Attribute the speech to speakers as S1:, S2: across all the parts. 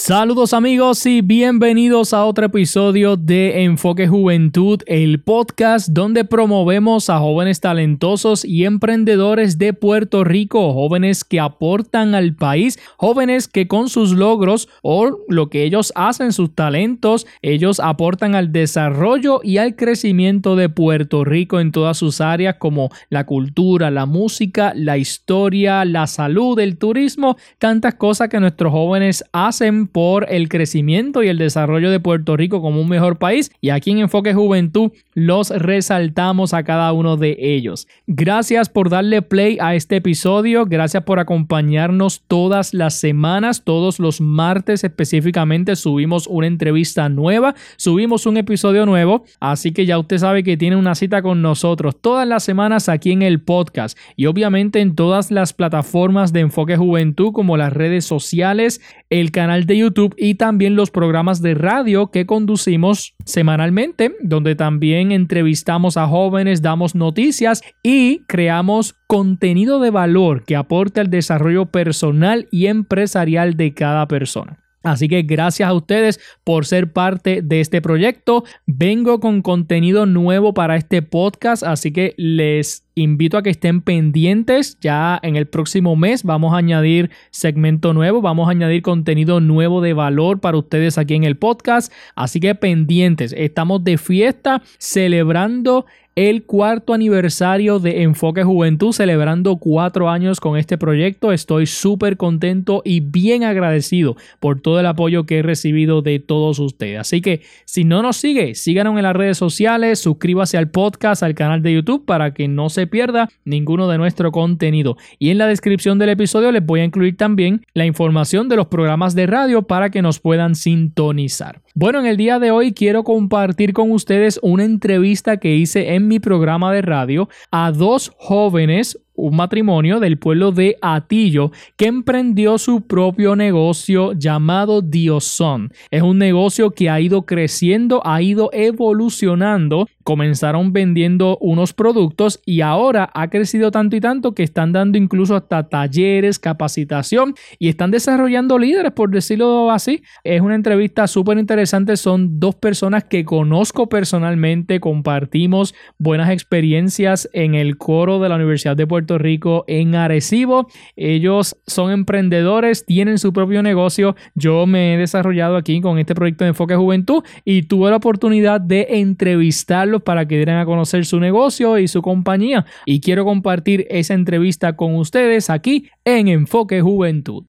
S1: Saludos amigos y bienvenidos a otro episodio de Enfoque Juventud, el podcast donde promovemos a jóvenes talentosos y emprendedores de Puerto Rico, jóvenes que aportan al país, jóvenes que con sus logros o lo que ellos hacen, sus talentos, ellos aportan al desarrollo y al crecimiento de Puerto Rico en todas sus áreas como la cultura, la música, la historia, la salud, el turismo, tantas cosas que nuestros jóvenes hacen por el crecimiento y el desarrollo de Puerto Rico como un mejor país, y aquí en Enfoque Juventud los resaltamos a cada uno de ellos. Gracias por darle play a este episodio, gracias por acompañarnos todas las semanas, todos los martes específicamente subimos una entrevista nueva, subimos un episodio nuevo, así que ya usted sabe que tiene una cita con nosotros todas las semanas aquí en el podcast y obviamente en todas las plataformas de Enfoque Juventud como las redes sociales, el canal de YouTube y también los programas de radio que conducimos semanalmente, donde también entrevistamos a jóvenes, damos noticias y creamos contenido de valor que aporte al desarrollo personal y empresarial de cada persona. Así que gracias a ustedes por ser parte de este proyecto. Vengo con contenido nuevo para este podcast, así que les invito a que estén pendientes. Ya en el próximo mes vamos a añadir segmento nuevo, vamos a añadir contenido nuevo de valor para ustedes aquí en el podcast. Así que pendientes, estamos de fiesta celebrando el 4º aniversario de Enfoque Juventud, celebrando 4 años con este proyecto. Estoy súper contento y bien agradecido por todo el apoyo que he recibido de todos ustedes. Así que si no nos sigue, síganos en las redes sociales, suscríbase al podcast, al canal de YouTube para que no se pierda ninguno de nuestro contenido. Y en la descripción del episodio les voy a incluir también la información de los programas de radio para que nos puedan sintonizar. Bueno, en el día de hoy quiero compartir con ustedes una entrevista que hice en mi programa de radio a 2 jóvenes, un matrimonio del pueblo de Atillo que emprendió su propio negocio llamado Diosón. Es un negocio que ha ido creciendo, ha ido evolucionando. Comenzaron vendiendo unos productos y ahora ha crecido tanto y tanto que están dando incluso hasta talleres, capacitación y están desarrollando líderes, por decirlo así. Es una entrevista súper interesante. Son 2 personas que conozco personalmente, compartimos buenas experiencias en el coro de la Universidad de Puerto Rico en Arecibo. Ellos son emprendedores, tienen su propio negocio. Yo me he desarrollado aquí con este proyecto de Enfoque Juventud y tuve la oportunidad de entrevistarlos para que dieran a conocer su negocio y su compañía. Y quiero compartir esa entrevista con ustedes aquí en Enfoque Juventud.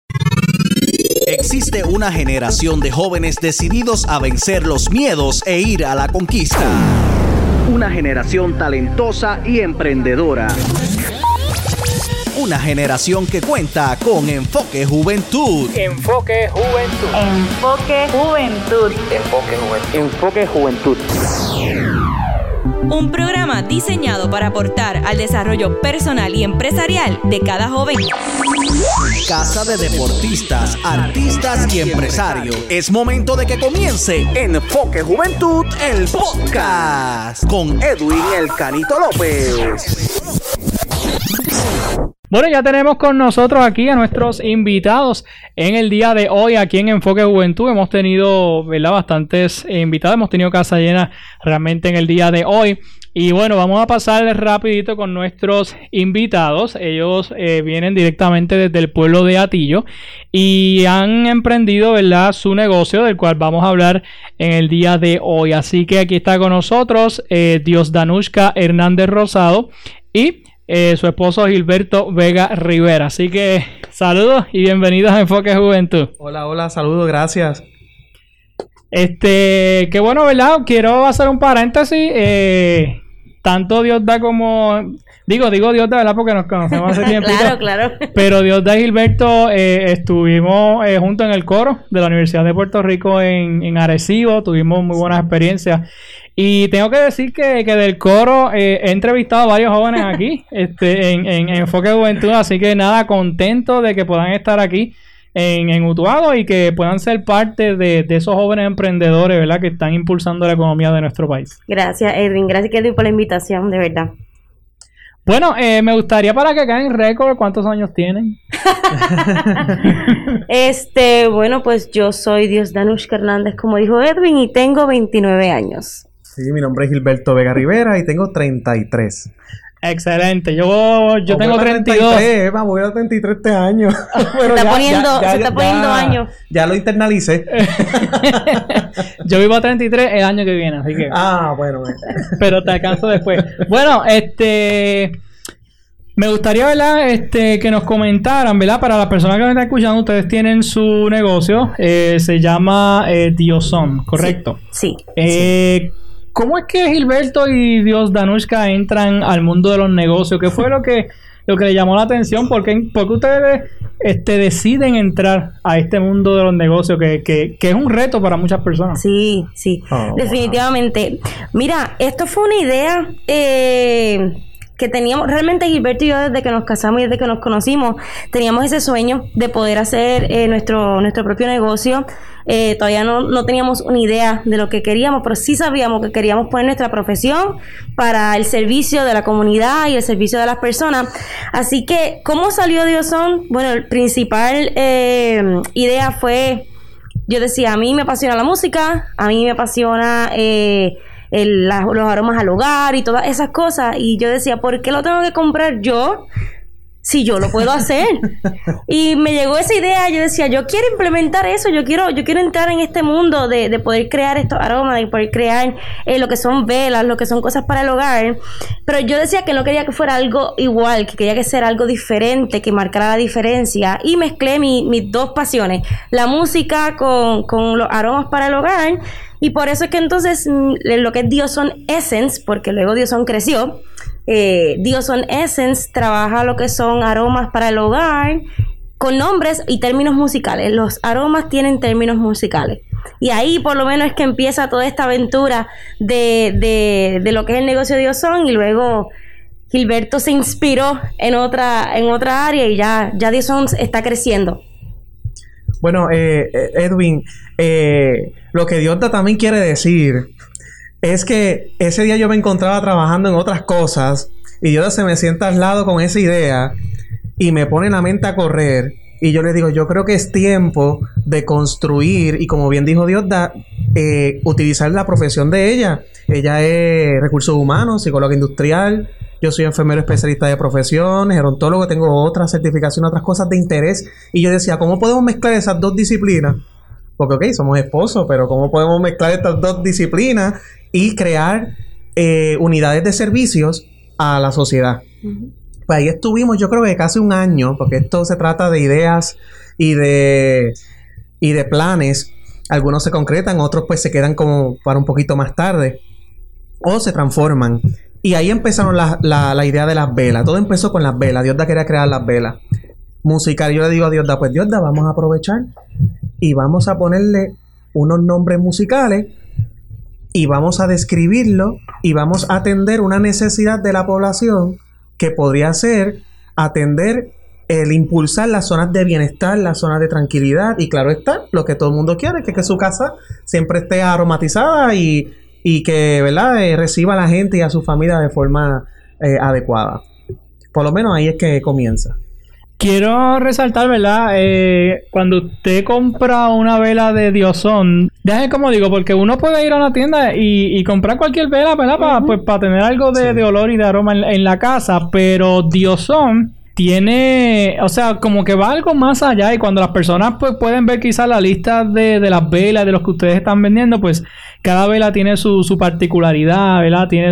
S2: Existe una generación de jóvenes decididos a vencer los miedos e ir a la conquista. Una generación talentosa y emprendedora. Una generación que cuenta con Enfoque Juventud.
S1: Enfoque Juventud.
S3: Enfoque Juventud.
S2: Enfoque Juventud. Enfoque Juventud.
S4: Un programa diseñado para aportar al desarrollo personal y empresarial de cada joven.
S2: Casa de deportistas, artistas y empresarios. Es momento de que comience Enfoque Juventud, el podcast, con Edwin El Canito López.
S1: Bueno, ya tenemos con nosotros aquí a nuestros invitados en el día de hoy aquí en Enfoque Juventud. Hemos tenido, ¿verdad?, bastantes invitados. Hemos tenido casa llena realmente en el día de hoy. Y bueno, vamos a pasar rapidito con nuestros invitados. Ellos vienen directamente desde el pueblo de Atillo y han emprendido, ¿verdad?, su negocio, del cual vamos a hablar en el día de hoy. Así que aquí está con nosotros Diosdanushka Hernández Rosado y su esposo Gilberto Vega Rivera. Así que saludos y bienvenidos a Enfoque Juventud.
S5: Hola, saludos, gracias.
S1: Qué bueno, ¿verdad? Quiero hacer un paréntesis. Tanto Diosda como... Digo Diosda, ¿verdad? Porque nos conocemos hace tiempo.
S3: Claro.
S1: Pero Diosda y Gilberto estuvimos juntos en el coro de la Universidad de Puerto Rico en Arecibo. Tuvimos muy buenas experiencias. Y tengo que decir que del coro he entrevistado a varios jóvenes aquí en Enfoque Juventud. Así que nada, contento de que puedan estar aquí en Utuado y que puedan ser parte de esos jóvenes emprendedores, ¿verdad?, que están impulsando la economía de nuestro país.
S3: Gracias, Edwin. Gracias, Edwin, por la invitación, de verdad.
S1: Bueno, me gustaría para que queden en récord, ¿cuántos años tienen?
S6: Bueno, pues yo soy Diosdanushka Hernández, como dijo Edwin, y tengo 29 años.
S5: Sí, mi nombre es Gilberto Vega Rivera y tengo 33.
S1: Excelente, yo tengo 32.
S5: 33, voy a 33 este año.
S6: Se está poniendo años.
S5: Ya lo internalicé.
S1: Yo vivo a 33 el año que viene, así que...
S5: bueno.
S1: Pero te alcanzo después. Bueno, me gustaría, ¿verdad? Que nos comentaran, ¿verdad? Para las personas que me están escuchando, ustedes tienen su negocio, se llama Dioson, ¿correcto?
S6: Sí.
S1: ¿Cómo es que Gilberto y Diosdanushka entran al mundo de los negocios? ¿Qué fue lo que le llamó la atención? ¿Por qué ustedes deciden entrar a este mundo de los negocios que es un reto para muchas personas?
S6: Sí, definitivamente. Wow. Mira, esto fue una idea que teníamos, realmente Gilberto y yo desde que nos casamos y desde que nos conocimos, teníamos ese sueño de poder hacer nuestro propio negocio. Todavía no teníamos una idea de lo que queríamos, pero sí sabíamos que queríamos poner nuestra profesión para el servicio de la comunidad y el servicio de las personas. Así que, ¿cómo salió Dioson? Bueno, el principal idea fue, yo decía, a mí me apasiona la música, a mí me apasiona los aromas al hogar y todas esas cosas, y yo decía, ¿por qué lo tengo que comprar yo si yo lo puedo hacer? Y me llegó esa idea, yo decía, yo quiero implementar eso, yo quiero entrar en este mundo de poder crear estos aromas, de poder crear lo que son velas, lo que son cosas para el hogar, pero yo decía que no quería que fuera algo igual, que quería que sea algo diferente, que marcara la diferencia, y mezclé mis dos pasiones, la música con los aromas para el hogar. Y por eso es que entonces lo que es Dioson Essence, porque luego Dioson creció, Dioson Essence trabaja lo que son aromas para el hogar con nombres y términos musicales. Los aromas tienen términos musicales. Y ahí por lo menos es que empieza toda esta aventura de lo que es el negocio de Dioson, y luego Gilberto se inspiró en otra área y ya Dioson está creciendo.
S5: Bueno, Edwin, lo que Diosda también quiere decir es que ese día yo me encontraba trabajando en otras cosas y Diosda se me sienta al lado con esa idea y me pone la mente a correr, y yo le digo, yo creo que es tiempo de construir, y como bien dijo Diosda, utilizar la profesión de ella. Ella es recursos humanos, psicóloga industrial. Yo soy enfermero especialista de profesión, gerontólogo, tengo otras certificaciones, otras cosas de interés. Y yo decía, ¿cómo podemos mezclar esas dos disciplinas? Porque, ok, somos esposos, pero ¿cómo podemos mezclar estas dos disciplinas y crear unidades de servicios a la sociedad? Uh-huh. Pues ahí estuvimos, yo creo que casi un año, porque esto se trata de ideas y de planes. Algunos se concretan, otros pues se quedan como para un poquito más tarde o se transforman. Y ahí empezaron la idea de las velas. Todo empezó con las velas. Diosda quería crear las velas musical. Yo le digo a Diosda, pues Diosda, vamos a aprovechar y vamos a ponerle unos nombres musicales y vamos a describirlo y vamos a atender una necesidad de la población que podría ser atender el impulsar las zonas de bienestar, las zonas de tranquilidad, y claro está, lo que todo el mundo quiere, que su casa siempre esté aromatizada y que, ¿verdad?, reciba a la gente y a su familia de forma adecuada. Por lo menos ahí es que comienza.
S1: Quiero resaltar, ¿verdad? Cuando usted compra una vela de Dioson, déjame como digo, porque uno puede ir a una tienda y comprar cualquier vela, ¿verdad? Para tener algo de olor y de aroma en la casa, pero Dioson tiene, o sea, como que va algo más allá, y cuando las personas pues pueden ver quizás la lista de las velas, de los que ustedes están vendiendo, pues cada vela tiene su particularidad, ¿verdad? Tiene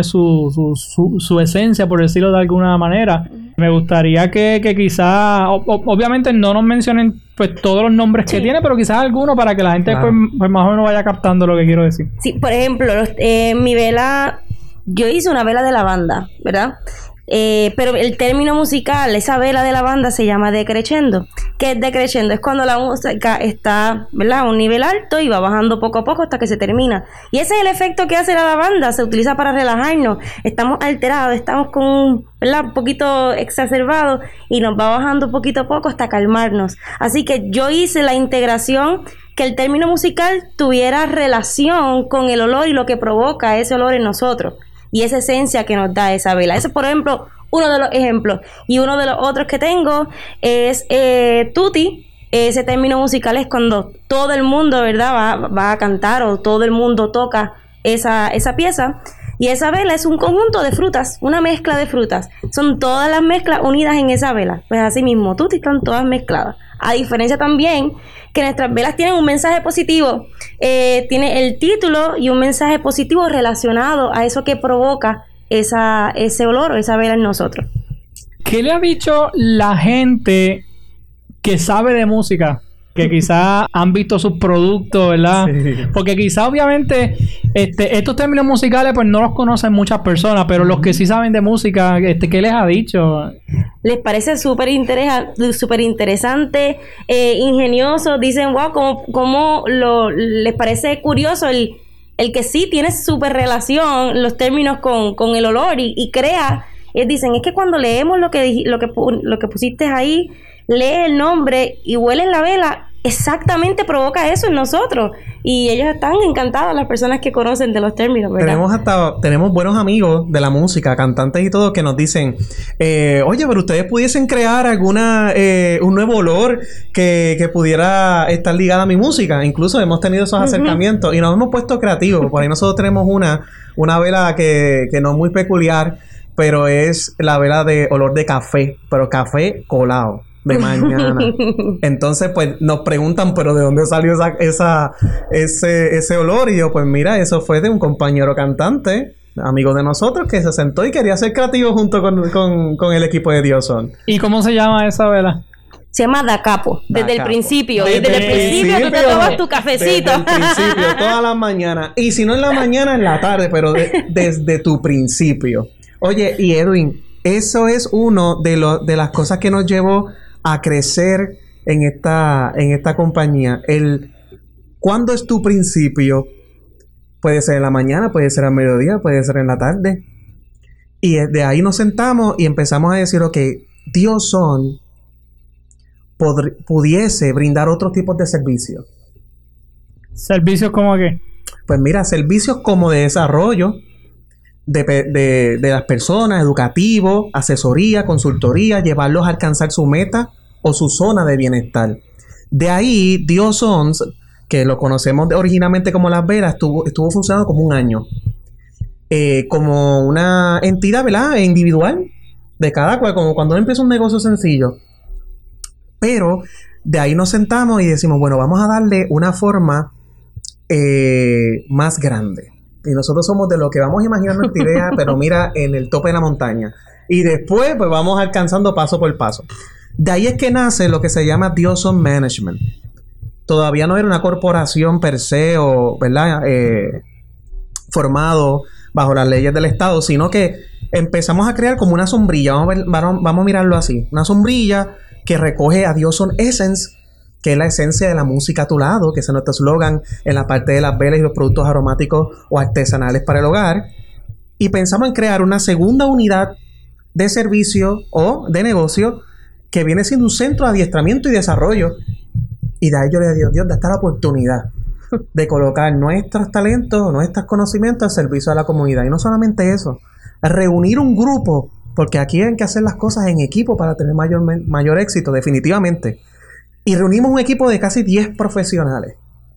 S1: su esencia, por decirlo de alguna manera. Me gustaría que quizás, obviamente no nos mencionen pues todos los nombres que tiene, pero quizás algunos para que la gente pues más o menos vaya captando lo que quiero decir.
S6: Sí, por ejemplo, mi vela, yo hice una vela de lavanda, ¿verdad? Pero el término musical, esa vela de lavanda se llama decreciendo. ¿Qué es decreciendo? Es cuando la música está, ¿verdad?, a un nivel alto y va bajando poco a poco hasta que se termina. Y ese es el efecto que hace la lavanda. Se utiliza para relajarnos. Estamos alterados, estamos con, ¿verdad?, un poquito exacerbados, y nos va bajando poquito a poco hasta calmarnos. Así que yo hice la integración, que el término musical tuviera relación con el olor y lo que provoca ese olor en nosotros. Y esa esencia que nos da esa vela. Esa es, por ejemplo, uno de los ejemplos. Y uno de los otros que tengo es tutti. Ese término musical es cuando todo el mundo, ¿verdad?, va a cantar o todo el mundo toca esa pieza. Y esa vela es un conjunto de frutas, una mezcla de frutas. Son todas las mezclas unidas en esa vela. Pues así mismo, tutti están todas mezcladas. A diferencia también que nuestras velas tienen un mensaje positivo. Tiene el título y un mensaje positivo relacionado a eso que provoca ese olor o esa vela en nosotros.
S1: ¿Qué le ha dicho la gente que sabe de música? Que quizás han visto sus productos, ¿verdad? Sí. Porque quizás obviamente estos términos musicales pues no los conocen muchas personas, pero los que sí saben de música, ¿qué les ha dicho?
S6: Les parece súper interesante, ingenioso. Dicen, wow, como les parece curioso el que sí tiene súper relación los términos con el olor y crea. Dicen, es que cuando leemos lo que pusiste ahí, lee el nombre y huele la vela, exactamente provoca eso en nosotros. Y ellos están encantados, las personas que conocen de los términos, ¿verdad?
S5: Tenemos buenos amigos de la música, cantantes y todo, que nos dicen, oye, pero ustedes pudiesen crear un nuevo olor que pudiera estar ligado a mi música. Incluso hemos tenido esos acercamientos y nos hemos puesto creativos. Por ahí nosotros tenemos una vela que no es muy peculiar, pero es la vela de olor de café, pero café colado de mañana. Entonces, pues, nos preguntan, ¿pero de dónde salió ese olor? Y yo, pues, mira, eso fue de un compañero cantante, amigo de nosotros, que se sentó y quería ser creativo junto con el equipo de Dioson.
S1: ¿Y cómo se llama esa vela?
S6: Se llama Da Capo. Desde el principio. Desde el principio tú te tomas tu cafecito.
S5: Desde el principio, todas las mañanas. Y si no en la mañana, en la tarde, pero desde tu principio. Oye, y Edwin, eso es uno de las cosas que nos llevó a crecer en esta compañía. ¿Cuándo es tu principio? Puede ser en la mañana, puede ser al mediodía, puede ser en la tarde. Y de ahí nos sentamos y empezamos a decir, ok, Dioson pudiese brindar otros tipos de servicios.
S1: ¿Servicios como qué?
S5: Pues mira, servicios como de desarrollo de las personas, educativo, asesoría, consultoría, llevarlos a alcanzar su meta o su zona de bienestar. De ahí, Dioson, que lo conocemos originalmente como Las Velas, estuvo funcionando como un año. Como una entidad, ¿verdad?, individual de cada cual, como cuando uno empieza un negocio sencillo. Pero de ahí nos sentamos y decimos, bueno, vamos a darle una forma más grande. Y nosotros somos de lo que vamos imaginando esta idea, pero mira, en el tope de la montaña. Y después, pues vamos alcanzando paso por paso. De ahí es que nace lo que se llama Dioson Management. Todavía no era una corporación per se o, ¿verdad?, formado bajo las leyes del Estado, sino que empezamos a crear como una sombrilla. Vamos a mirarlo así. Una sombrilla que recoge a Dioson Essence, que es la esencia de la música a tu lado, que es nuestro eslogan en la parte de las velas y los productos aromáticos o artesanales para el hogar. Y pensamos en crear una segunda unidad de servicio o de negocio que viene siendo un centro de adiestramiento y desarrollo. Y de ahí yo le digo, Dios, da esta la oportunidad de colocar nuestros talentos, nuestros conocimientos al servicio de la comunidad. Y no solamente eso, reunir un grupo, porque aquí hay que hacer las cosas en equipo para tener mayor éxito, definitivamente. Y reunimos un equipo de casi 10 profesionales.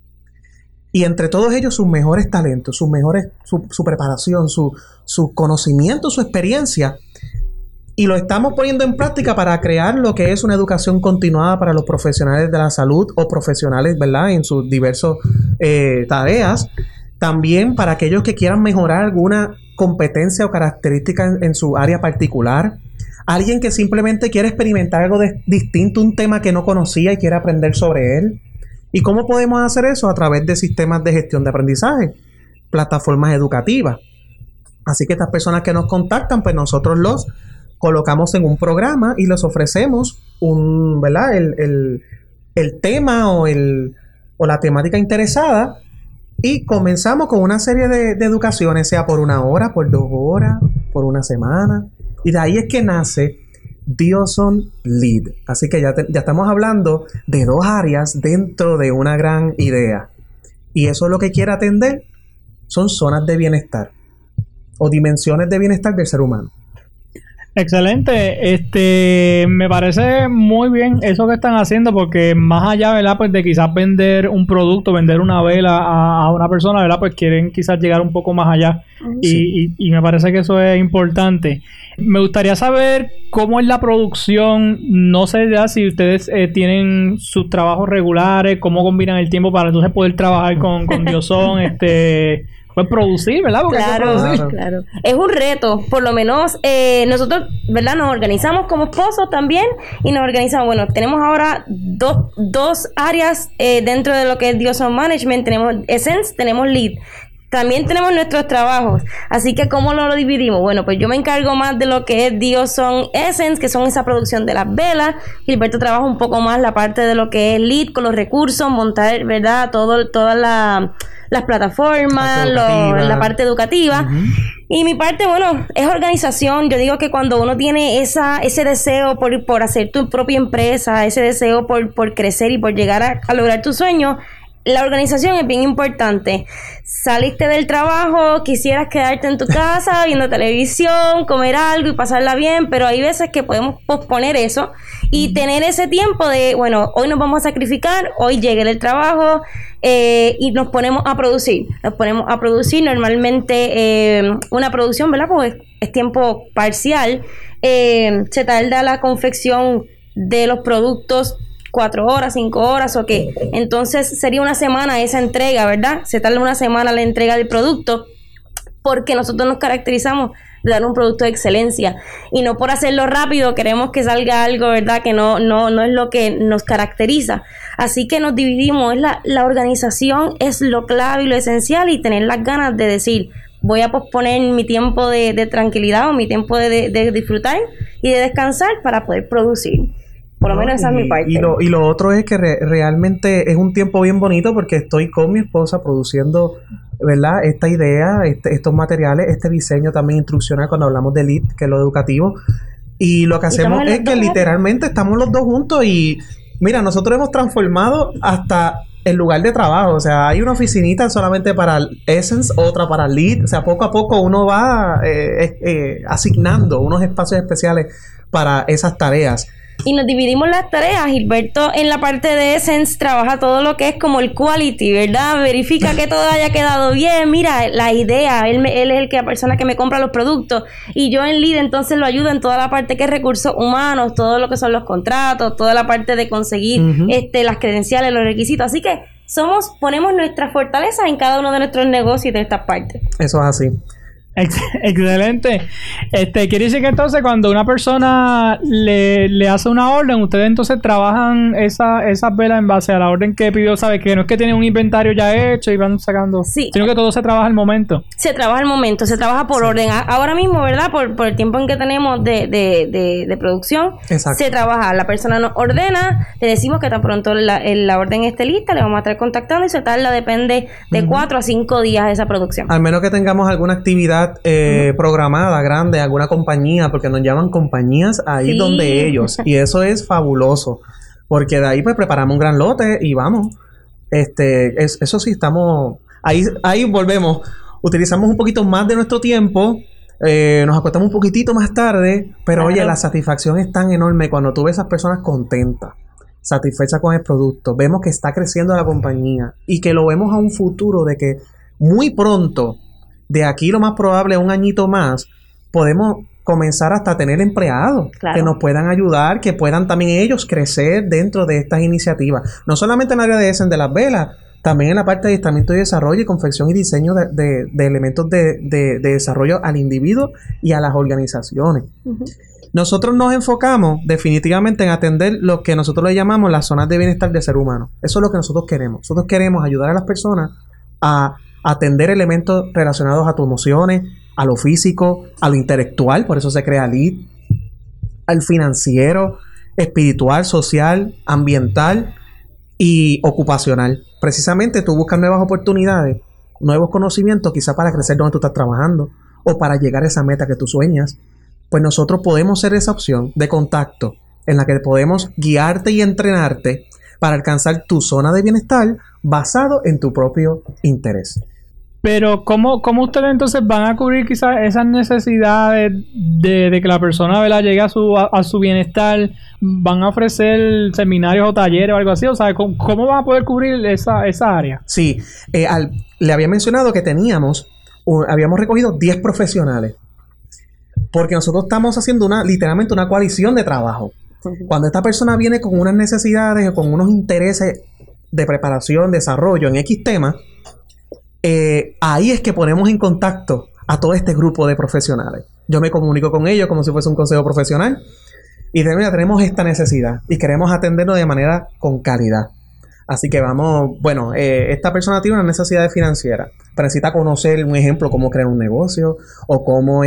S5: Y entre todos ellos sus mejores talentos, su preparación, su conocimiento, su experiencia. Y lo estamos poniendo en práctica para crear lo que es una educación continuada para los profesionales de la salud o profesionales, ¿verdad?, en sus diversas tareas. También para aquellos que quieran mejorar alguna competencia o característica en su área particular. Alguien que simplemente quiere experimentar algo distinto, un tema que no conocía y quiere aprender sobre él. ¿Y cómo podemos hacer eso? A través de sistemas de gestión de aprendizaje, plataformas educativas. Así que estas personas que nos contactan, pues nosotros los colocamos en un programa y les ofrecemos ¿verdad?, el tema o la temática interesada, y comenzamos con una serie de educaciones, sea por 1 hora, por 2 horas, por 1 semana. Y de ahí es que nace Dioson Lead. Así que ya estamos hablando de 2 áreas dentro de una gran idea. Y eso es lo que quiere atender, son zonas de bienestar o dimensiones de bienestar del ser humano.
S1: Excelente, me parece muy bien eso que están haciendo, porque más allá, ¿verdad? Pues de quizás vender un producto, vender una vela a una persona, ¿verdad? Pues quieren quizás llegar un poco más allá, y me parece que eso es importante. Me gustaría saber cómo es la producción, no sé ya si ustedes tienen sus trabajos regulares, cómo combinan el tiempo para entonces poder trabajar con Diosón, pues producir, ¿verdad? Porque
S6: claro. Es un reto, por lo menos nosotros, ¿verdad? Nos organizamos como esposos también y nos organizamos, bueno, tenemos ahora dos áreas dentro de lo que es Diosón Management, tenemos Essence, tenemos Lead. También tenemos nuestros trabajos, así que ¿cómo lo dividimos? Bueno, pues yo me encargo más de lo que es Diosón Essence, que son esa producción de las velas. Gilberto trabaja un poco más la parte de lo que es Lead, con los recursos, montar, ¿verdad? Todas las plataformas, la parte educativa. Y mi parte, bueno, es organización. Yo digo que cuando uno tiene ese deseo por hacer tu propia empresa, ese deseo por crecer y por llegar a lograr tu sueño, la organización es bien importante. Saliste del trabajo, quisieras quedarte en tu casa viendo televisión, comer algo y pasarla bien, pero hay veces que podemos posponer eso y tener ese tiempo de, bueno, hoy nos vamos a sacrificar, hoy llegué del trabajo y nos ponemos a producir. Normalmente una producción, ¿verdad? Pues es tiempo parcial. Se tarda la confección de los productos 4 horas, 5 horas, ok. Entonces sería una semana esa entrega, ¿verdad? Se tarda una semana la entrega del producto, porque nosotros nos caracterizamos de dar un producto de excelencia y no por hacerlo rápido queremos que salga algo, ¿verdad? Que no es lo que nos caracteriza. Así que nos dividimos, la organización es lo clave y lo esencial, y tener las ganas de decir, voy a posponer mi tiempo de tranquilidad o mi tiempo de disfrutar y de descansar para poder producir. Por lo menos esa es mi parte.
S5: Y lo otro es que realmente es un tiempo bien bonito, porque estoy con mi esposa produciendo, ¿verdad? Esta idea, estos materiales, este diseño también instruccional cuando hablamos de Lead, que es lo educativo. Y lo que hacemos es que literalmente estamos los dos juntos y, mira, nosotros hemos transformado hasta el lugar de trabajo. O sea, hay una oficinita solamente para Essence, otra para Lead. O sea, poco a poco uno va asignando unos espacios especiales para esas tareas.
S6: Y nos dividimos las tareas. Gilberto en la parte de Essence trabaja todo lo que es como el quality, ¿verdad? Verifica que todo haya quedado bien. Mira, la idea, él es la persona que me compra los productos. Y yo en Lead entonces lo ayudo en toda la parte que es recursos humanos, todo lo que son los contratos, toda la parte de conseguir las credenciales, los requisitos. Así que ponemos nuestras fortalezas en cada uno de nuestros negocios de estas partes.
S5: Eso es así.
S1: Excelente. Quiere decir que entonces cuando una persona le hace una orden, ustedes entonces trabajan esas velas en base a la orden que pidió, ¿sabes? Que no es que tienen un inventario ya hecho y van sacando, sino que todo se trabaja al momento.
S6: Se trabaja al momento, se trabaja por orden. Ahora mismo, ¿verdad? Por el tiempo en que tenemos de producción, se trabaja. La persona nos ordena, le decimos que tan pronto la orden esté lista, le vamos a estar contactando y se tarda, depende de 4 a 5 días esa producción.
S5: Al menos que tengamos alguna actividad programada grande, alguna compañía, porque nos llaman compañías ahí donde ellos, y eso es fabuloso, porque de ahí pues preparamos un gran lote y vamos. Eso sí, estamos ahí volvemos, utilizamos un poquito más de nuestro tiempo, nos acostamos un poquitito más tarde, pero oye, la satisfacción es tan enorme cuando tú ves a esas personas contentas, satisfechas con el producto, vemos que está creciendo la compañía y que lo vemos a un futuro de que muy pronto, de aquí lo más probable, un añito más, podemos comenzar hasta tener empleados que nos puedan ayudar, que puedan también ellos crecer dentro de estas iniciativas. No solamente en el área de Essence de las velas, también en la parte de adiestramiento y desarrollo y confección y diseño de elementos de desarrollo al individuo y a las organizaciones. Nosotros nos enfocamos definitivamente en atender lo que nosotros le llamamos las zonas de bienestar del ser humano. Eso es lo que nosotros queremos. Nosotros queremos ayudar a las personas a atender elementos relacionados a tus emociones, a lo físico, a lo intelectual, por eso se crea Lead, al financiero, espiritual, social, ambiental y ocupacional. Precisamente tú buscas nuevas oportunidades, nuevos conocimientos, quizás para crecer donde tú estás trabajando o para llegar a esa meta que tú sueñas. Pues nosotros podemos ser esa opción de contacto en la que podemos guiarte y entrenarte para alcanzar tu zona de bienestar basado en tu propio interés.
S1: Pero ¿cómo ustedes entonces van a cubrir quizás esas necesidades de que la persona, ¿verdad?, llegue a su bienestar? ¿Van a ofrecer seminarios o talleres o algo así? O sea, ¿cómo van a poder cubrir esa área?
S5: Sí, le había mencionado que habíamos recogido 10 profesionales. Porque nosotros estamos haciendo literalmente una coalición de trabajo. Cuando esta persona viene con unas necesidades o con unos intereses de preparación, desarrollo en X tema, ahí es que ponemos en contacto a todo este grupo de profesionales. Yo me comunico con ellos como si fuese un consejo profesional y tenemos esta necesidad y queremos atenderlo de manera con calidad. Así que esta persona tiene una necesidad financiera, pero necesita conocer, un ejemplo, cómo crear un negocio o cómo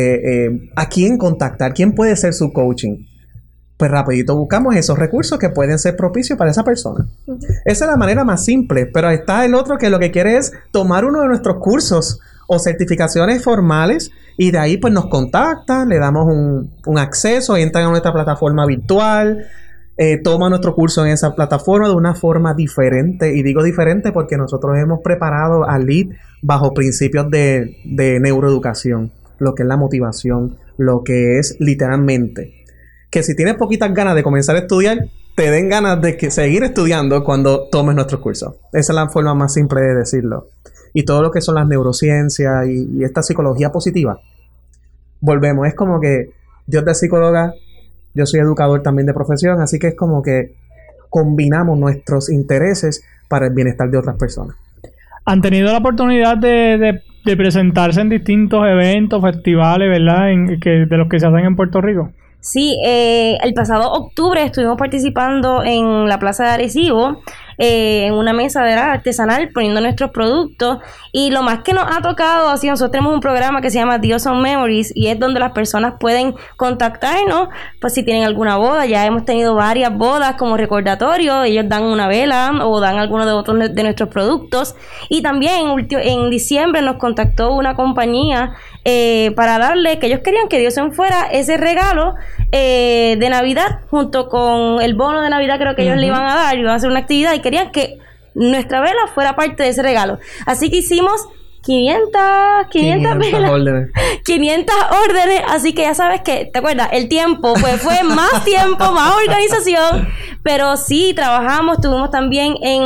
S5: a quién contactar, quién puede ser su coaching. Pues rapidito buscamos esos recursos que pueden ser propicios para esa persona. Esa es la manera más simple, pero está el otro que lo que quiere es tomar uno de nuestros cursos o certificaciones formales y de ahí pues nos contactan, le damos un acceso, entran a nuestra plataforma virtual, toma nuestro curso en esa plataforma de una forma diferente. Y digo diferente porque nosotros hemos preparado a LEAD bajo principios de neuroeducación, lo que es la motivación, lo que es literalmente que si tienes poquitas ganas de comenzar a estudiar, te den ganas de seguir estudiando cuando tomes nuestros cursos. Esa es la forma más simple de decirlo. Y todo lo que son las neurociencias y esta psicología positiva. Volvemos, es como que yo de psicóloga, yo soy educador también de profesión, así que es como que combinamos nuestros intereses para el bienestar de otras personas.
S1: ¿Han tenido la oportunidad de presentarse en distintos eventos, festivales, ¿verdad?, de los que se hacen en Puerto Rico?
S6: Sí, el pasado octubre estuvimos participando en la Plaza de Arecibo en una mesa de artesanal poniendo nuestros productos, y lo más que nos ha tocado así, nosotros tenemos un programa que se llama Dios on Memories y es donde las personas pueden contactarnos pues si tienen alguna boda. Ya hemos tenido varias bodas como recordatorio, ellos dan una vela o dan alguno de otros de nuestros productos. Y también en diciembre nos contactó una compañía para darle, que ellos querían que Dios fuera ese regalo de Navidad junto con el bono de Navidad, creo que ellos le iban a dar, iban a hacer una actividad y querían que nuestra vela fuera parte de ese regalo. Así que hicimos 500 velas, 500 órdenes, así que ya sabes que, ¿te acuerdas? El tiempo, pues fue más tiempo, más organización, pero sí, tuvimos también en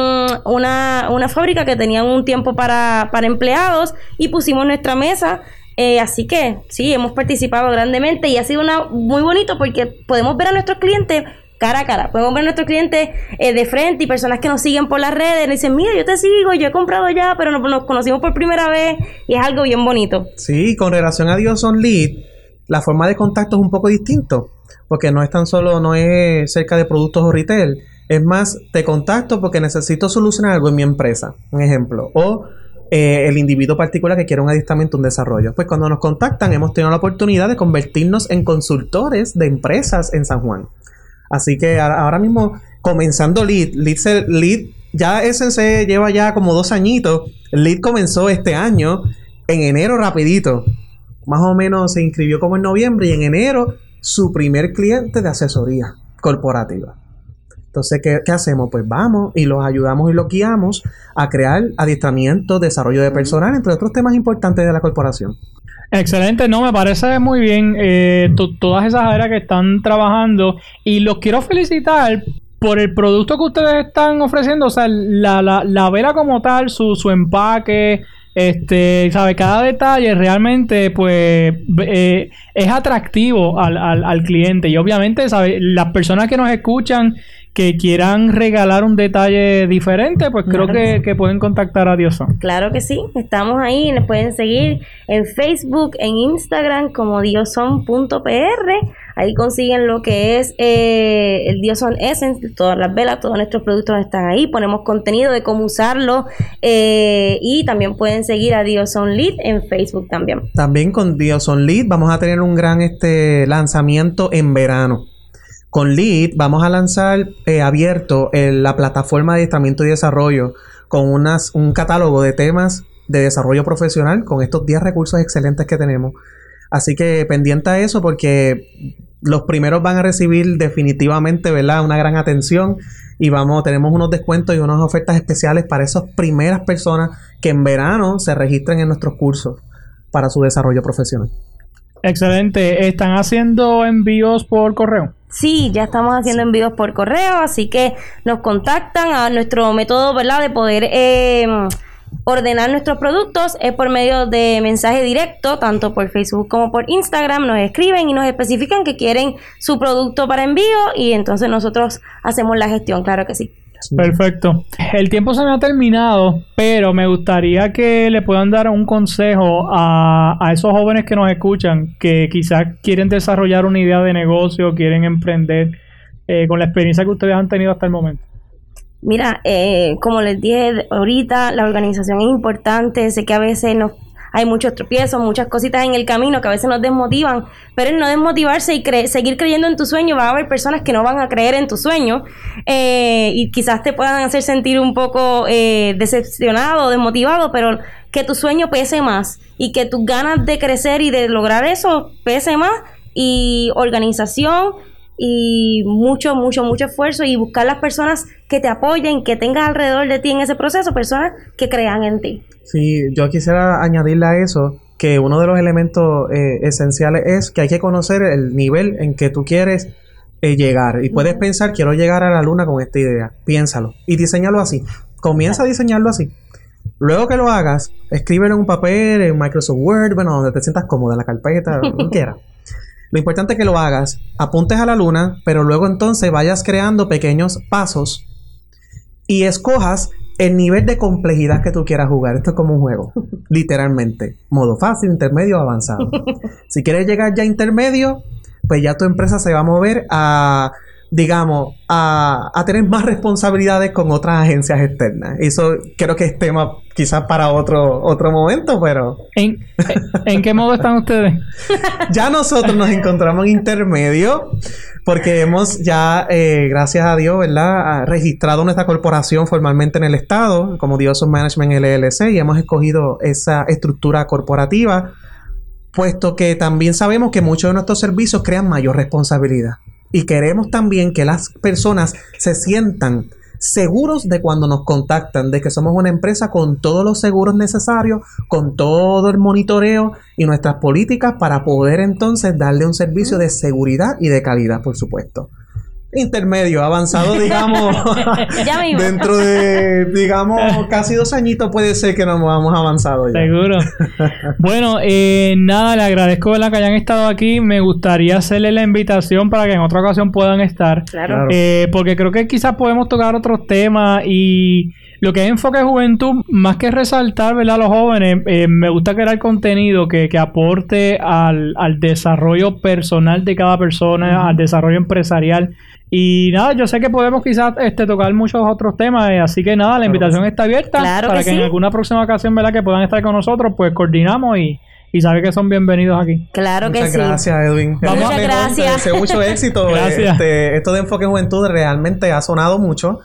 S6: una fábrica que tenían un tiempo para empleados y pusimos nuestra mesa. Así que sí, hemos participado grandemente y ha sido muy bonito porque podemos ver a nuestros clientes cara a cara, podemos ver a nuestros clientes de frente y personas que nos siguen por las redes y dicen, mira, yo te sigo, yo he comprado ya, pero nos conocimos por primera vez y es algo bien bonito.
S5: Sí, con relación a Dios on Lead, la forma de contacto es un poco distinto, porque no es cerca de productos o retail, es más, te contacto porque necesito solucionar algo en mi empresa, un ejemplo, o el individuo particular que quiere un adiestramiento, un desarrollo. Pues cuando nos contactan hemos tenido la oportunidad de convertirnos en consultores de empresas en San Juan. Así que ahora mismo comenzando Lead ya SNC lleva ya como 2 añitos. Lead comenzó este año en enero rapidito, más o menos se inscribió como en noviembre y en enero su primer cliente de asesoría corporativa. Entonces, ¿qué hacemos? Pues vamos y los ayudamos y los guiamos a crear adiestramiento, desarrollo de personal, entre otros temas importantes de la corporación.
S1: Excelente, me parece muy bien todas esas áreas que están trabajando y los quiero felicitar por el producto que ustedes están ofreciendo, o sea, la vela como tal, su empaque, cada detalle realmente pues es atractivo al cliente y obviamente, las personas que nos escuchan que quieran regalar un detalle diferente, pues claro creo que pueden contactar a Dioson.
S6: Claro que sí, estamos ahí, nos pueden seguir en Facebook, en Instagram como dioson.pr, ahí consiguen lo que es el Dioson Essence, todas las velas, todos nuestros productos están ahí, ponemos contenido de cómo usarlo y también pueden seguir a Dioson Lead en Facebook también.
S5: También con Dioson Lead vamos a tener un gran lanzamiento en verano. Con Lead vamos a lanzar abierto la plataforma de adiestramiento y desarrollo con un catálogo de temas de desarrollo profesional con estos 10 recursos excelentes que tenemos. Así que pendiente a eso porque los primeros van a recibir definitivamente, ¿verdad?, una gran atención y tenemos unos descuentos y unas ofertas especiales para esas primeras personas que en verano se registren en nuestros cursos para su desarrollo profesional.
S1: Excelente. ¿Están haciendo envíos por correo?
S6: Sí, ya estamos haciendo envíos por correo, así que nos contactan a nuestro método, ¿verdad?, de poder ordenar nuestros productos es por medio de mensaje directo, tanto por Facebook como por Instagram. Nos escriben y nos especifican que quieren su producto para envío y entonces nosotros hacemos la gestión, claro que sí.
S1: Perfecto. El tiempo se me ha terminado, pero me gustaría que le puedan dar un consejo a esos jóvenes que nos escuchan, que quizás quieren desarrollar una idea de negocio, quieren emprender, con la experiencia que ustedes han tenido hasta el momento.
S6: Mira, como les dije ahorita, la organización es importante. Sé que a veces hay muchos tropiezos, muchas cositas en el camino que a veces nos desmotivan, pero el no desmotivarse y seguir creyendo en tu sueño, va a haber personas que no van a creer en tu sueño y quizás te puedan hacer sentir un poco decepcionado, desmotivado, pero que tu sueño pese más y que tus ganas de crecer y de lograr eso pese más, y organización y mucho esfuerzo y buscar las personas que te apoyen, que tengas alrededor de ti en ese proceso, personas que crean en ti.
S5: Sí, yo quisiera añadirle a eso que uno de los elementos esenciales es que hay que conocer el nivel en que tú quieres llegar. Y puedes pensar, quiero llegar a la luna con esta idea. Piénsalo y diseñalo así. Comienza a diseñarlo así. Luego que lo hagas, escríbelo en un papel, en Microsoft Word, bueno, donde te sientas cómodo, en la carpeta, donde quieras. Lo importante es que lo hagas, apuntes a la luna, pero luego entonces vayas creando pequeños pasos y escojas el nivel de complejidad que tú quieras jugar. Esto es como un juego, literalmente. Modo fácil, intermedio, avanzado. Si quieres llegar ya a intermedio, pues ya tu empresa se va a mover a, digamos, a tener más responsabilidades con otras agencias externas. Eso creo que es tema quizás para otro momento, pero...
S1: ¿En qué modo están ustedes?
S5: Ya nosotros nos encontramos en intermedio porque hemos ya, gracias a Dios, ¿verdad?, registrado nuestra corporación formalmente en el Estado como Dioson Management LLC y hemos escogido esa estructura corporativa, puesto que también sabemos que muchos de nuestros servicios crean mayor responsabilidad. Y queremos también que las personas se sientan seguros de cuando nos contactan, de que somos una empresa con todos los seguros necesarios, con todo el monitoreo y nuestras políticas para poder entonces darle un servicio de seguridad y de calidad, por supuesto. Intermedio, avanzado, digamos, dentro de, digamos, casi 2 añitos puede ser que nos hemos avanzado ya.
S1: Seguro. Bueno, nada, le agradezco, ¿verdad?, que hayan estado aquí. Me gustaría hacerle la invitación para que en otra ocasión puedan estar.
S6: Claro.
S1: Porque creo que quizás podemos tocar otros temas y lo que es Enfoque Juventud, más que resaltar, ¿verdad?, a los jóvenes, me gusta crear contenido que aporte al desarrollo personal de cada persona, al desarrollo empresarial. Y nada, yo sé que podemos quizás tocar muchos otros temas, así que nada, la invitación está abierta,
S6: claro
S1: para
S6: que
S1: que
S6: sí.
S1: en alguna próxima ocasión, ¿verdad?, que puedan estar con nosotros, pues coordinamos y sabe que son bienvenidos aquí.
S6: Claro que sí.
S5: Muchas gracias, Edwin.
S6: Muchas gracias.
S5: Te deseo mucho éxito.
S1: Gracias.
S5: Esto de Enfoque Juventud realmente ha sonado mucho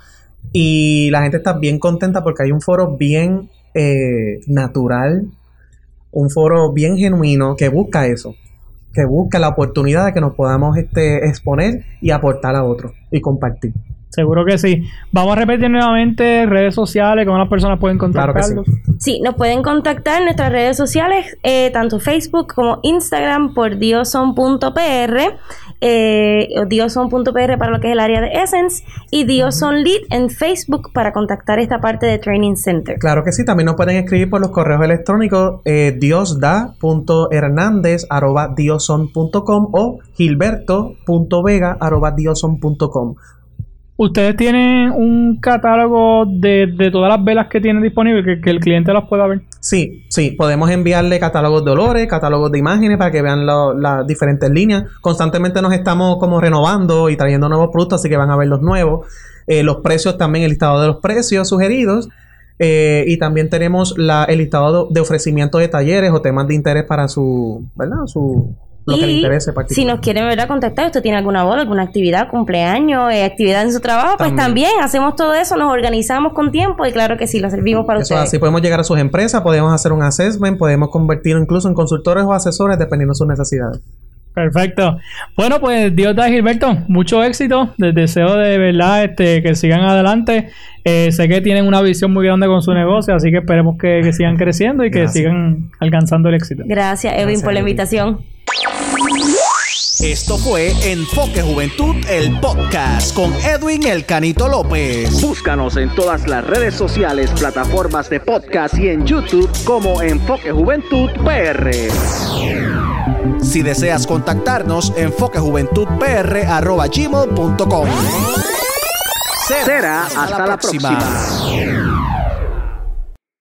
S5: y la gente está bien contenta porque hay un foro bien natural, un foro bien genuino que busca eso, que busca la oportunidad de que nos podamos exponer y aportar a otros y compartir.
S1: Seguro que sí. Vamos a repetir nuevamente redes sociales, cómo las personas pueden contactarlos.
S5: Claro que
S6: Sí, nos pueden contactar en nuestras redes sociales, tanto Facebook como Instagram por dioson.pr, o dioson.pr para lo que es el área de Essence, y Dioson Lead en Facebook para contactar esta parte de Training Center.
S5: Claro que sí, también nos pueden escribir por los correos electrónicos diosda.hernandez@dioson.com o gilberto.vega@dioson.com.
S1: ¿Ustedes tienen un catálogo de todas las velas que tienen disponibles que el cliente las pueda ver?
S5: Sí, podemos enviarle catálogos de olores, catálogos de imágenes para que vean las diferentes líneas. Constantemente nos estamos como renovando y trayendo nuevos productos, así que van a ver los nuevos. Los precios también, el listado de los precios sugeridos. Y también tenemos el listado de ofrecimiento de talleres o temas de interés para lo que le interese particular.
S6: Si nos quieren, ¿verdad?, contactar, usted tiene alguna boda, alguna actividad, cumpleaños, actividad en su trabajo, pues también hacemos todo eso, nos organizamos con tiempo y claro que sí, lo servimos para ustedes.
S5: Así podemos llegar a sus empresas, podemos hacer un assessment, podemos convertirlo incluso en consultores o asesores dependiendo de sus necesidades.
S1: Perfecto. Bueno, pues Dios da, Gilberto, mucho éxito. Les deseo de verdad que sigan adelante. Sé que tienen una visión muy grande con su negocio, así que esperemos que sigan creciendo y que sigan alcanzando el éxito.
S6: Gracias, Edwin, por la invitación.
S2: Esto fue Enfoque Juventud, el podcast con Edwin El Canito López. Búscanos en todas las redes sociales, plataformas de podcast y en YouTube como Enfoque Juventud PR. Si deseas contactarnos, enfoquejuventudpr@gmail.com. Será hasta la próxima.